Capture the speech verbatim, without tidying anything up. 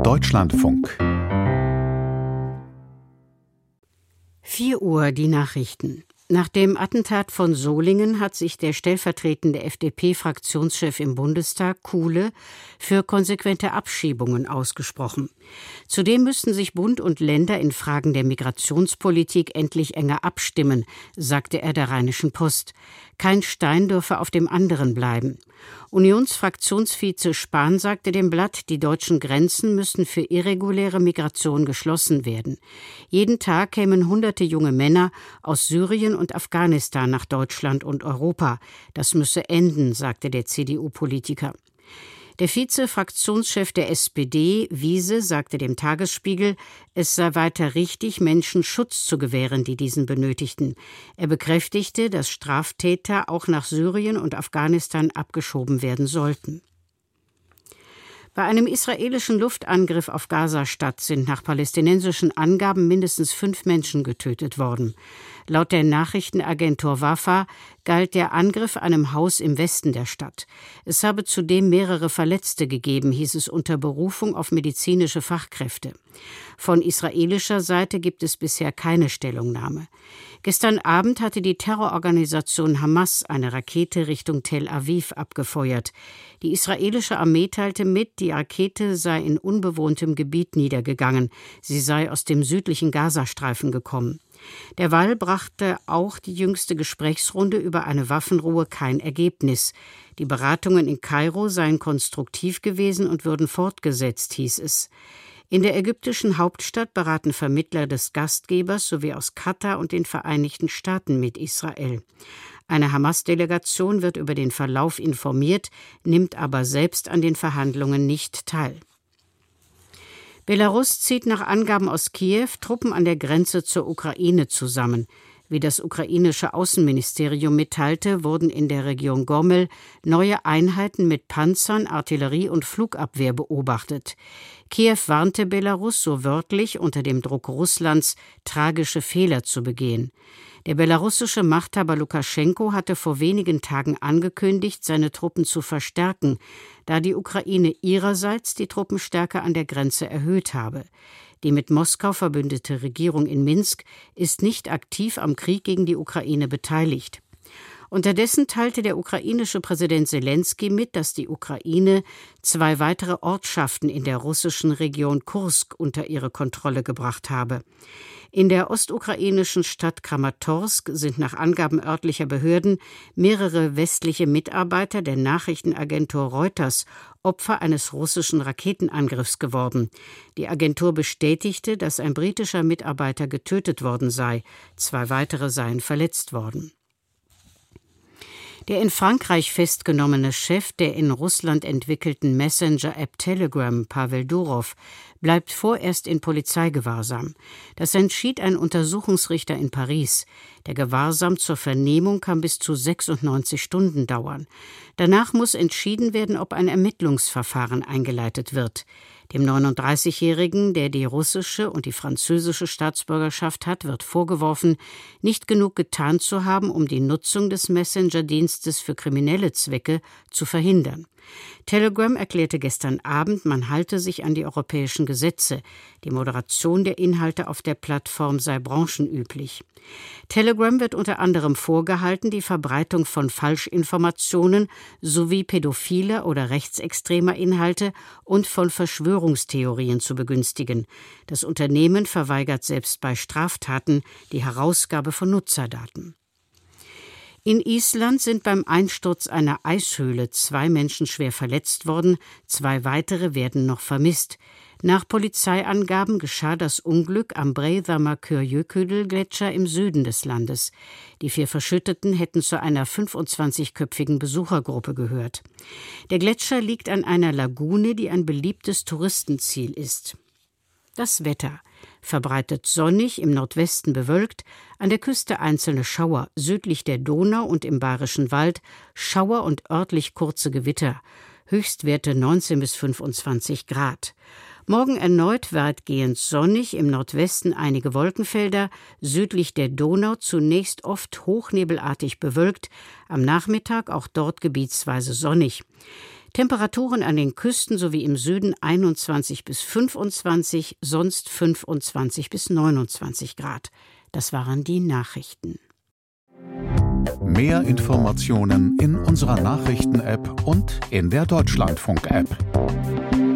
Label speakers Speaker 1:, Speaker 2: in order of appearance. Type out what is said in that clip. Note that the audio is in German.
Speaker 1: Deutschlandfunk.
Speaker 2: vier Uhr die Nachrichten. Nach dem Attentat von Solingen hat sich der stellvertretende F D P-Fraktionschef im Bundestag, Kuhle, für konsequente Abschiebungen ausgesprochen. Zudem müssten sich Bund und Länder in Fragen der Migrationspolitik endlich enger abstimmen, sagte er der Rheinischen Post. Kein Stein dürfe auf dem anderen bleiben. Unionsfraktionsvize Spahn sagte dem Blatt, die deutschen Grenzen müssten für irreguläre Migration geschlossen werden. Jeden Tag kämen hunderte junge Männer aus Syrien und Afghanistan nach Deutschland und Europa. Das müsse enden, sagte der C D U-Politiker. Der Vize-Fraktionschef der S P D, Wiese, sagte dem Tagesspiegel, es sei weiter richtig, Menschen Schutz zu gewähren, die diesen benötigten. Er bekräftigte, dass Straftäter auch nach Syrien und Afghanistan abgeschoben werden sollten. Bei einem israelischen Luftangriff auf Gaza-Stadt sind nach palästinensischen Angaben mindestens fünf Menschen getötet worden. Laut der Nachrichtenagentur Wafa galt der Angriff einem Haus im Westen der Stadt. Es habe zudem mehrere Verletzte gegeben, hieß es unter Berufung auf medizinische Fachkräfte. Von israelischer Seite gibt es bisher keine Stellungnahme. Gestern Abend hatte die Terrororganisation Hamas eine Rakete Richtung Tel Aviv abgefeuert. Die israelische Armee teilte mit, die Rakete sei in unbewohntem Gebiet niedergegangen. Sie sei aus dem südlichen Gazastreifen gekommen. Derweil brachte auch die jüngste Gesprächsrunde über eine Waffenruhe kein Ergebnis. Die Beratungen in Kairo seien konstruktiv gewesen und würden fortgesetzt, hieß es. In der ägyptischen Hauptstadt beraten Vermittler des Gastgebers sowie aus Katar und den Vereinigten Staaten mit Israel. Eine Hamas-Delegation wird über den Verlauf informiert, nimmt aber selbst an den Verhandlungen nicht teil. Belarus zieht nach Angaben aus Kiew Truppen an der Grenze zur Ukraine zusammen. Wie das ukrainische Außenministerium mitteilte, wurden in der Region Gomel neue Einheiten mit Panzern, Artillerie und Flugabwehr beobachtet. Kiew warnte Belarus so wörtlich, unter dem Druck Russlands tragische Fehler zu begehen. Der belarussische Machthaber Lukaschenko hatte vor wenigen Tagen angekündigt, seine Truppen zu verstärken, da die Ukraine ihrerseits die Truppenstärke an der Grenze erhöht habe. Die mit Moskau verbündete Regierung in Minsk ist nicht aktiv am Krieg gegen die Ukraine beteiligt. Unterdessen teilte der ukrainische Präsident Selenskyj mit, dass die Ukraine zwei weitere Ortschaften in der russischen Region Kursk unter ihre Kontrolle gebracht habe. In der ostukrainischen Stadt Kramatorsk sind nach Angaben örtlicher Behörden mehrere westliche Mitarbeiter der Nachrichtenagentur Reuters Opfer eines russischen Raketenangriffs geworden. Die Agentur bestätigte, dass ein britischer Mitarbeiter getötet worden sei. Zwei weitere seien verletzt worden. Der in Frankreich festgenommene Chef der in Russland entwickelten Messenger-App Telegram, Pavel Durov, bleibt vorerst in Polizeigewahrsam. Das entschied ein Untersuchungsrichter in Paris. Der Gewahrsam zur Vernehmung kann bis zu sechsundneunzig Stunden dauern. Danach muss entschieden werden, ob ein Ermittlungsverfahren eingeleitet wird. Dem neununddreißigjährigen, der die russische und die französische Staatsbürgerschaft hat, wird vorgeworfen, nicht genug getan zu haben, um die Nutzung des Messenger-Dienstes für kriminelle Zwecke zu verhindern. Telegram erklärte gestern Abend, man halte sich an die europäischen Gesetze. Die Moderation der Inhalte auf der Plattform sei branchenüblich. Telegram wird unter anderem vorgehalten, die Verbreitung von Falschinformationen sowie pädophiler oder rechtsextremer Inhalte und von Verschwörungstheorien zu begünstigen. Das Unternehmen verweigert selbst bei Straftaten die Herausgabe von Nutzerdaten. In Island sind beim Einsturz einer Eishöhle zwei Menschen schwer verletzt worden, zwei weitere werden noch vermisst. Nach Polizeiangaben geschah das Unglück am Breiðamerkurjökull-Gletscher im Süden des Landes. Die vier Verschütteten hätten zu einer fünfundzwanzigköpfigen Besuchergruppe gehört. Der Gletscher liegt an einer Lagune, die ein beliebtes Touristenziel ist. Das Wetter: verbreitet sonnig, im Nordwesten bewölkt, an der Küste einzelne Schauer, südlich der Donau und im Bayerischen Wald Schauer und örtlich kurze Gewitter, Höchstwerte neunzehn bis fünfundzwanzig Grad. Morgen erneut weitgehend sonnig, im Nordwesten einige Wolkenfelder, südlich der Donau zunächst oft hochnebelartig bewölkt, am Nachmittag auch dort gebietsweise sonnig. Temperaturen an den Küsten sowie im Süden einundzwanzig bis fünfundzwanzig, sonst fünfundzwanzig bis neunundzwanzig Grad. Das waren die Nachrichten.
Speaker 1: Mehr Informationen in unserer Nachrichten-App und in der Deutschlandfunk-App.